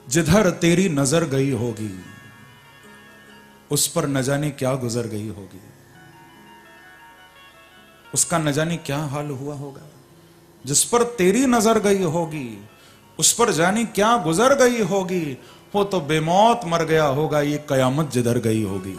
जिधर तेरी नजर गई होगी उस पर न जाने क्या गुजर गई होगी, उसका न जाने क्या हाल हुआ होगा। जिस पर तेरी नजर गई होगी उस पर जाने क्या गुजर गई होगी, वो तो बेमौत मर गया होगा, ये कयामत जिधर गई होगी।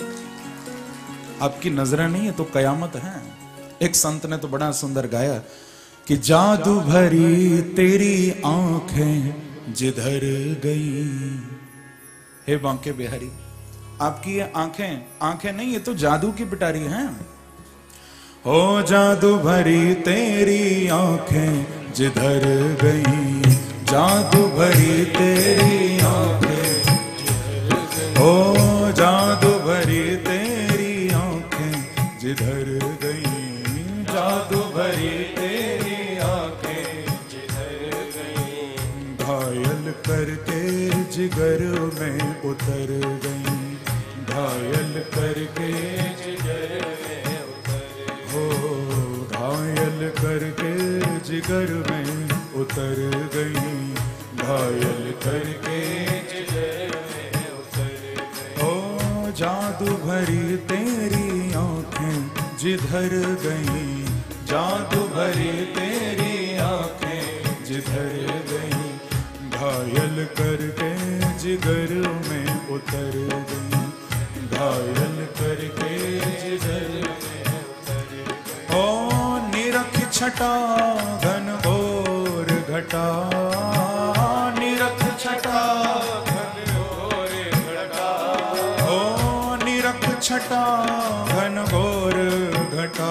आपकी नजरें नहीं है तो कयामत है। एक संत ने तो बड़ा सुंदर गाया कि जादू भरी तेरी आंखें जिधर गई। हे बांके बिहारी, आपकी ये आंखें नहीं, ये तो जादू की पिटारी हैं। ओ जादू भरी तेरी आंखें जिधर गई, जादू भरी तेरी आंखें, ओ जादू भरी तेरी आंखें जिधर गई, जादू भरी तेरी आंखें जिधर गई, घायल करके जिगर में उतर गई, घायल करके जिगर में उतर, हो घायल करके जिगर में उतर गई, घायल करके जिगर में उतर गई। ओ जादू भरी तेरी आंखें जिधर गई, जादू भरी तेरी आंखें जिधर गई, घायल करके जिगर में उतर गई, घायल करके जिगर में उतर गई। ओ निरख छटा घन घोर घटा, निरख छटा घन घोर घटा, ओ निरख छटा घन घोर घटा,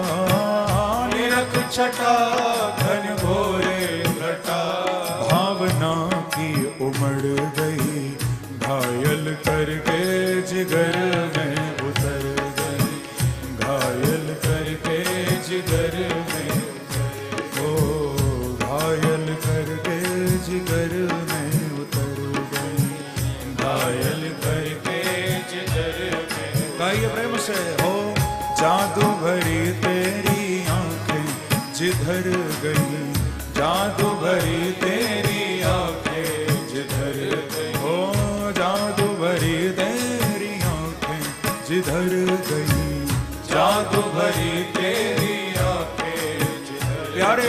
निरख छटा घन घोर घटा, भावना की उमड़ गई, घायल करके जिगर में उतर गई, घायल करके जिगर में उतर, ओ घायल करके जिगर में उतर गई, घायल करके जिगर में। गाइए प्रेम से, हो जादू भरी तेरी आंखें जिधर गई, जादू भरी तेरी आंखें जिधर गई, हो जादू भरी तेरी आंखें जिधर गई, जादू भरी तेरी आंखें जिधर। प्यारे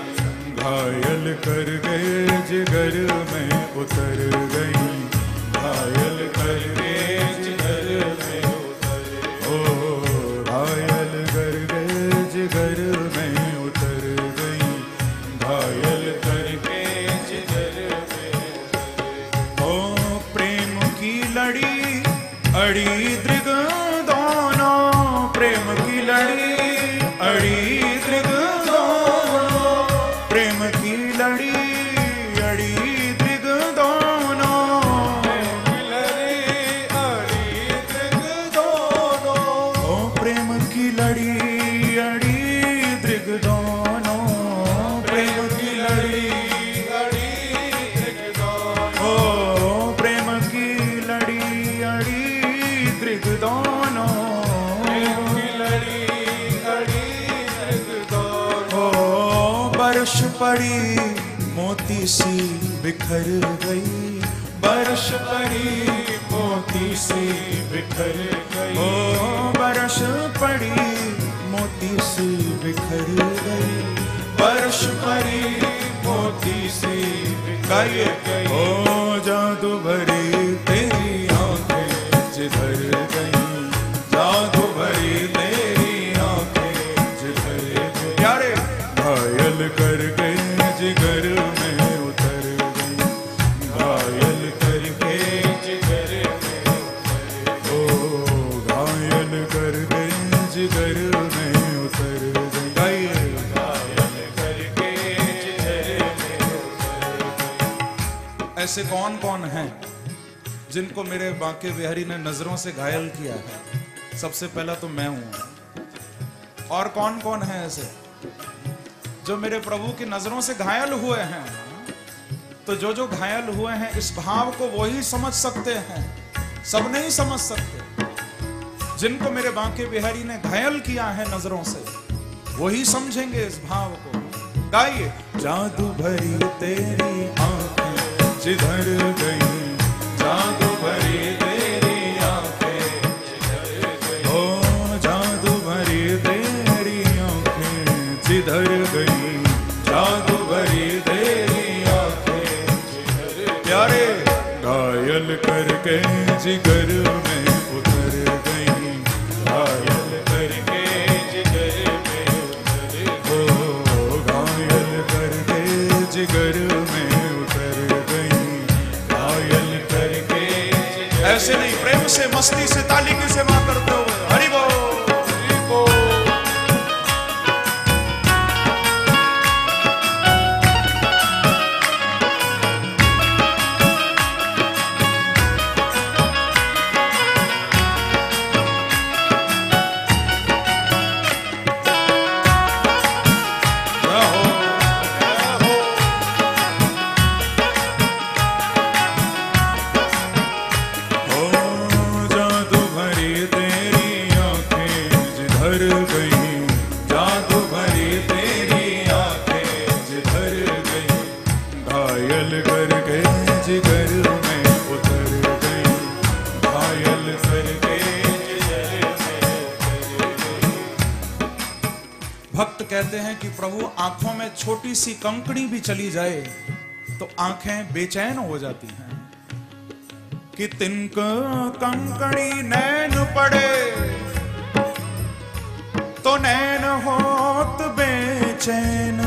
घायल कर गए जिगर में उतर गई, घायल कर गए जिगर में उतर, ओ घायल कर गए जिगर में उतर गई, घायल करके जिगर में उतर। ओ प्रेम की लड़ी अड़ी दृग दोनों, प्रेम की लड़ी अड़ी दृग दोनों, प्रेम की लड़ी अड़ी दृग दोनों, प्रेम की लड़ी अड़ी दृग दोनों, ओ प्रेम की लड़ी अड़ी दृग दोनों, प्रेम की लड़ी अड़ी दृग दोनों, ओ प्रेम की लड़ी अड़ी दृग दोनों, प्रेम की लड़ी अड़ी दृग दोनों, ओ बरस पड़ी मोती सी बिखर गई, बरस पड़ी मोती सी बिखर गई, ओ बरस पड़ी मोती सी बिखर गई, बरस पड़ी मोती सी बिखर गई। ओ जादू भरी तेरी आंखें जिधर गई, जादू भरी तेरी आंखें जिधर गई, प्यारे घायल कर गई जिगर में उतर गई, घायल करके जिगर में उतर, ओ घायल कर गई जिगर में उतर गई, घायल करके जिगर में उतर गई। ऐसे कौन कौन हैं जिनको मेरे बांके बिहारी ने नजरों से घायल किया है? सबसे पहला तो मैं हूं। और कौन कौन है ऐसे जो मेरे प्रभु की नजरों से घायल हुए हैं? तो जो घायल हुए हैं इस भाव को वो ही समझ सकते हैं, सब नहीं समझ सकते। जिनको मेरे बांके बिहारी ने घायल किया है नजरों से, वही समझेंगे इस भाव को। गाइए, जादू भरी तेरी आंखें जिधर गई, जादू भरी तेरी आंखें ओ जादू भरी तेरी आंखें जिधर गई, जादू भरी तेरी आंखें प्यारे घायल करके जिगर में उतर गई, घायल करके जिगर में उतर गई, घायल करके जिगर में उतर गई, घायल करके। ऐसे नहीं, प्रेम से मस्ती से ताली की सेवा करते हुए हरि बोल हरि बोल। भक्त कहते हैं कि प्रभु आंखों में छोटी सी कंकड़ी भी चली जाए तो आंखें बेचैन हो जाती हैं, कि तिनक कंकड़ी नैन पड़े तो नैन होत बेचैन,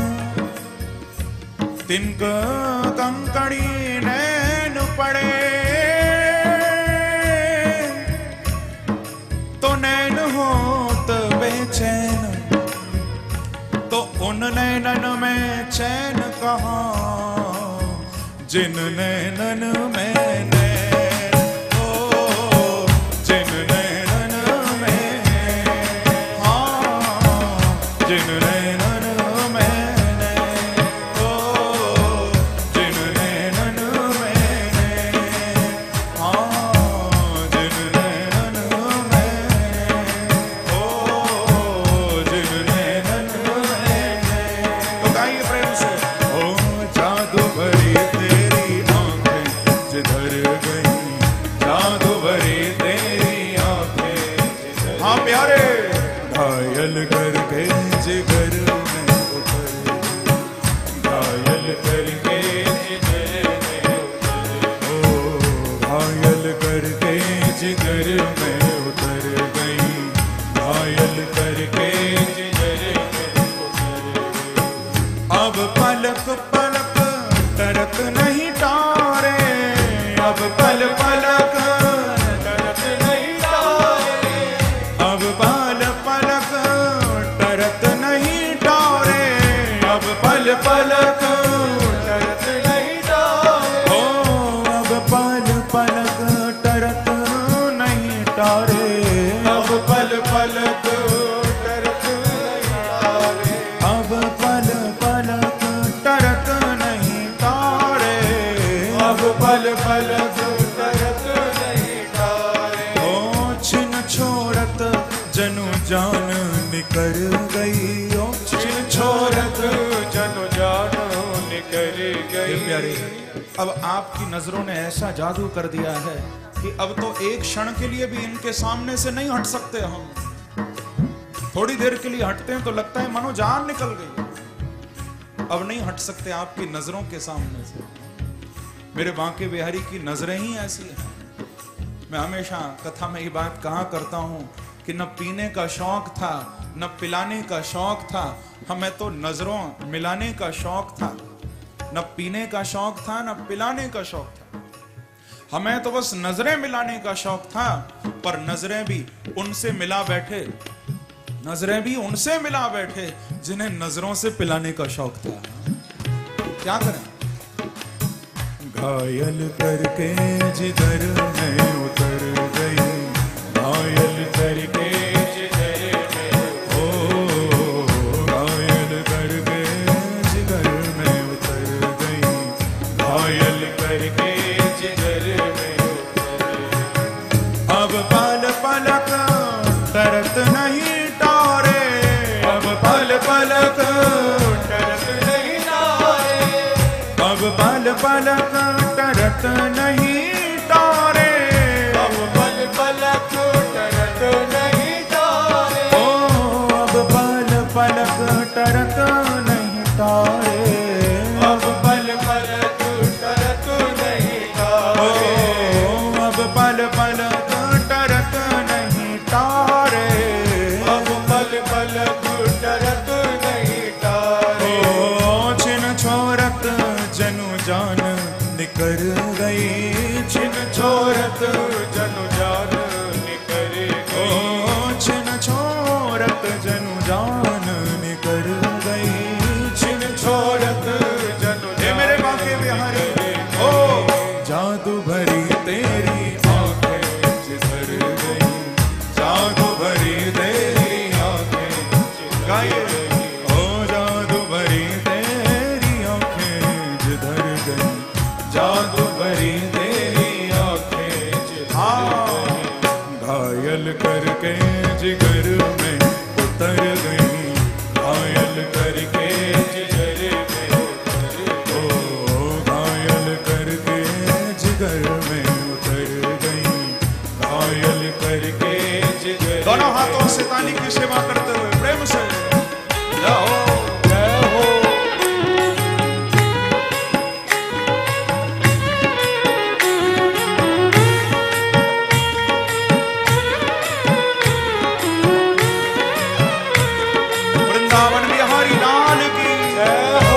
तिनक कंकड़ी नैन पड़े तो नैन होत बेचैन, तो उन नैनन में चैन कहाँ जिन नैनन में नैन हो, जिन नैनन में हाँ, जिन नैनन में नैन हो, जिन नैनन में नैन हाँ, जिन नैनन में हो, जिन नैनन घायल करके जिगर में उतर, घायल करके जिगर में उतर, ओ घायल करके जिगर में उतर गई, घायल करके जिगर में उतर गई। अब पलक पलक तरक नहीं तारे, अब पल पलक तरक नहीं तारे, अब पल पलक तरक नहीं तारे, अब पल पलक तरक नहीं तारे, ओ अब पल पलक तरक नहीं तारे, अब पल पलक तरक नहीं तारे, अब पल पलक तरक नहीं तारे, अब पल पलक तरक नहीं तारे, ओ छिन छोड़त जनु जान निकर गई, ओ छिन छोड़त जनु जान निकर गई। प्यारे, अब आपकी नजरों ने ऐसा जादू कर दिया है कि अब तो एक क्षण के लिए भी इनके सामने से नहीं हट सकते हम। थोड़ी देर के लिए हटते हैं तो लगता है मानो जान निकल गई। अब नहीं हट सकते आपकी नजरों के सामने से। मेरे बांके बिहारी की नजरें ही ऐसी हैं। मैं हमेशा कथा में ये बात कहा करता हूं कि न पीने का शौक था, न पिलाने का शौक था, हमें तो नजरों मिलाने का शौक था। न पीने का शौक था, न पिलाने का शौक था, हमें तो बस नजरें मिलाने का शौक था। पर नजरें भी उनसे मिला बैठे, नजरें भी उनसे मिला बैठे जिन्हें नजरों से पिलाने का शौक था। क्या करें? घायल करके जिधर में उतर गई, घायल करके जिधर में ओ घायल करके जिधर में उतर गई, घायल करके जिधर में उतर गई। अब पल पलक तरत नहीं तारे, अब पल पलक तरत नहीं तारे, अब पल पलक टरत नहीं तारे, अब पल पलक टरत नहीं तारे, ओ अब पल पलक टरत नहीं तारे, अब पल पलक टरत नहीं तारे, ओ अब पल पलक टरत नहीं तारे, अब पल पलक टरत नहीं तारे, ओ छिन छोरत जनु जान निकर गई, छिन छोरत जनु जान निकर ओ गई, छिन छोरत जनु जान निकर गई, छिन छोड़त जनु हे मेरे बांके बिहारी, ओ जादू भरी तेरी आंखें जिधर गई, जादू भरी तेरी आंखें गाइए, ओ जादू भरी तेरी आंखें जिधर गई, जादू भरी तेरी आंखें जिधर गई, घायल करके जिगर में उतर गई, घायल करके जिगर में ओ घायल करके जिगर में उतर गई, घायल करके जिगर, दोनों हाथों से ताली की सेवा करते हुए प्रेम से जाओ। जय हो। वृंदावन बिहारी लाल की जय हो।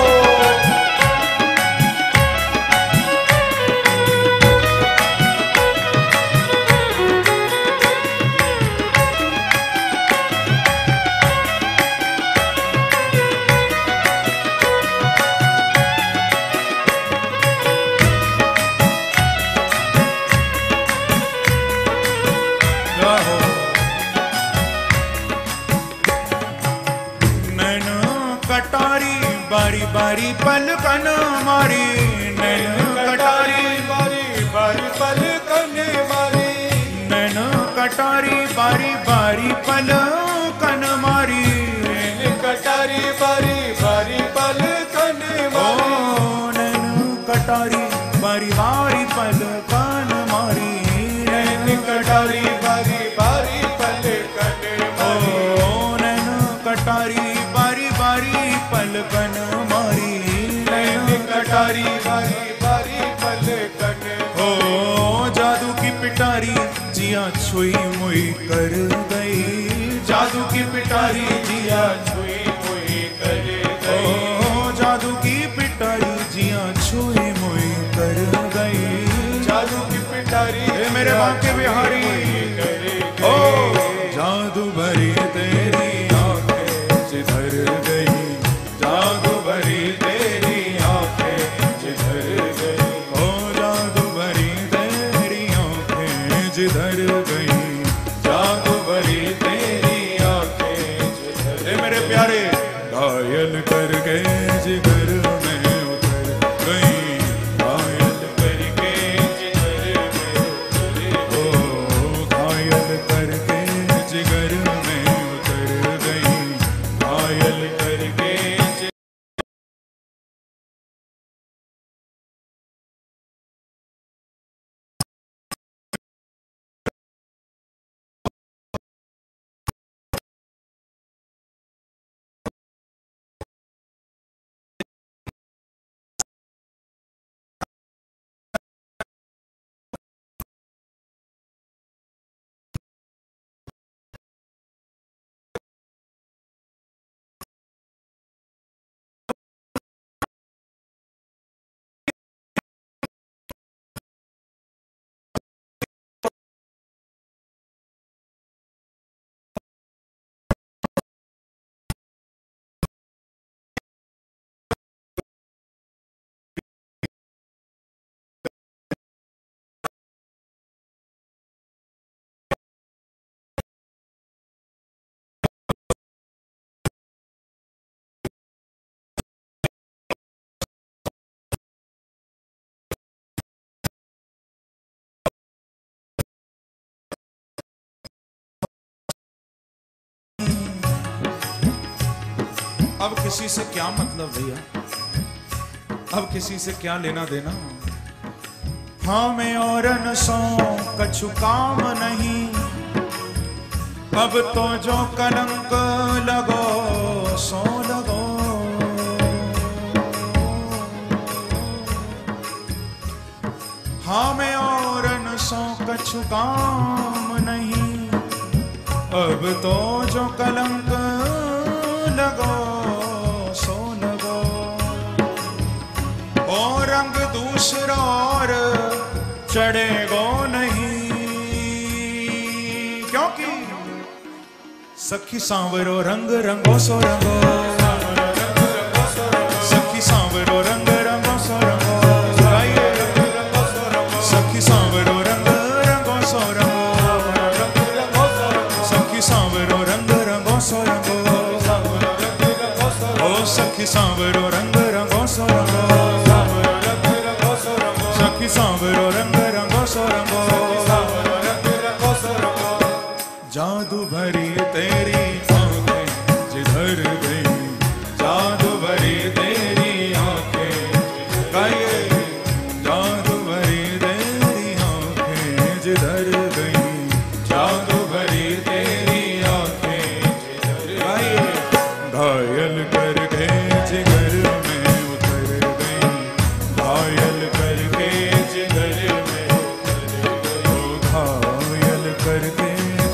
जाओ। नैन कटारी बारी बारी पलकन मारी, नैन कटारी बारी बारी पल कने मारी, नैन कटारी बारी बारी पलकन मारी, कटारी बारी बारी पल कने ओ मारी, नैन कटारी बारी बारी पलकन मारी, नैन कटारी कटारी बारी बारी पल कने मारी, ओ नैन कटारी बारी बारी पलकन मारी, नैन कटारी कटारी बारी बारी पल कने ओ जादू की पिटारी जिया छुई मुई कर गई, जादू की पिटारी जिया छुई मुई कर ओ गई, जादू की पिटारी जिया छुई मुई कर गई, जादू की पिटारी हे मेरे बांके बिहारी, कर ओ गई, जादू भरी तेरी आंखें जिधर गई, जादू भरी तेरी आंखें जिधर गई, ओ जादू भरी तेरी आंखें जिधर गई, जादू भरी तेरी आंखें जिधर, हे मेरे प्यारे घायल करके जिगर में उतर गई, घायल करके जिगर में उतर ओ घायल करके जिगर में उतर गई, घायल करके अब किसी से क्या मतलब भैया, अब किसी से क्या लेना देना। हाँ मैं और न सो कछु काम नहीं, अब तो जो कलंक लगो सो लगो। हाँ मैं और न सो कछु काम नहीं, अब तो जो कलंक लगो सो लगो। और रंग दूसरा और चढ़ेगो नहीं, क्योंकि सखी सांवरो रंग रंगो सो रंगो, सखी सांवरो रंग रंगो सो रंगो। सखी सांवरो रंग रंगो सो रंगो, सखी सांवरो रंग रंगो सो रंगो। ओ सखी सांवरो रंग रंगो सो रंगो, सखी सांवरो रंग रंगो सो रंगो। जादू भरी तेरी आंखें जिधर गई, जादू भरी तेरी आंखें गाये, जादू भरी तेरी आंखें जिधर गई, जादू भरी तेरी आंखें जिधर गाये। घायल करके जिगर में उतर गई, घायल करके जिगर में उतर गई, घायल करके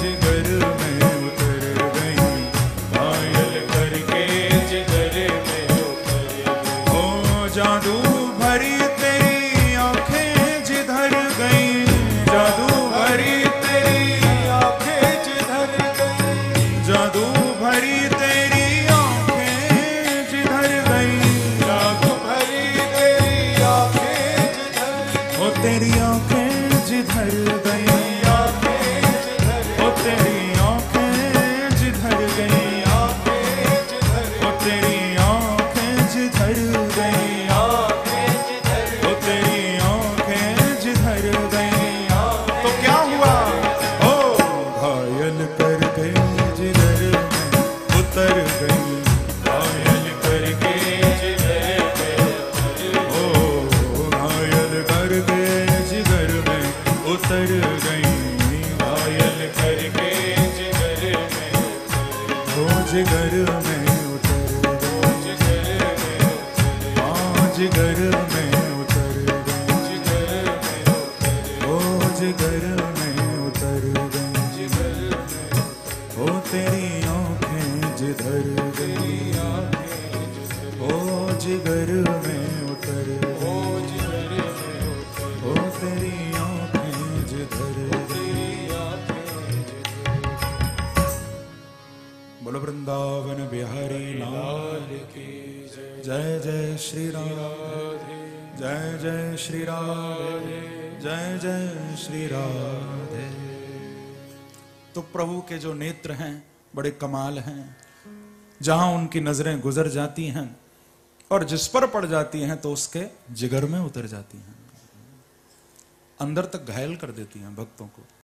जादू भरी तेरी आंखें जिधर गई, जादू भरी तेरी आंखें जिधर गई, जादू भरी तेरी आंखें जिधर गई, जादू भरी तेरी आंखें जिधर, ओ तेरी आंखें जिधर गई, ओ तेरी आंखें जिधर गई, ओ तेरी आंखें जिधर गई, उतर गई, घायल करके जिगर में, ओ घायल करके जिगर में उतर गई, घायल करके जिगर में, ओ जिगर में उतर गई, हाँ जिगर में उतर गई, ओ जिगर में उतर गई, ओ तेरी जिधर गई, ओ जिगर में उतर गई, ओ तेरी आंखें जिधर गई। बोलो वृंदावन बिहारी लाल की जय, जय श्री राधे, जय जय श्री राधे, जय जय श्री राधे। तो प्रभु के जो नेत्र हैं बड़े कमाल हैं, जहां उनकी नजरें गुजर जाती हैं और जिस पर पड़ जाती हैं तो उसके जिगर में उतर जाती हैं, अंदर तक घायल कर देती हैं भक्तों को।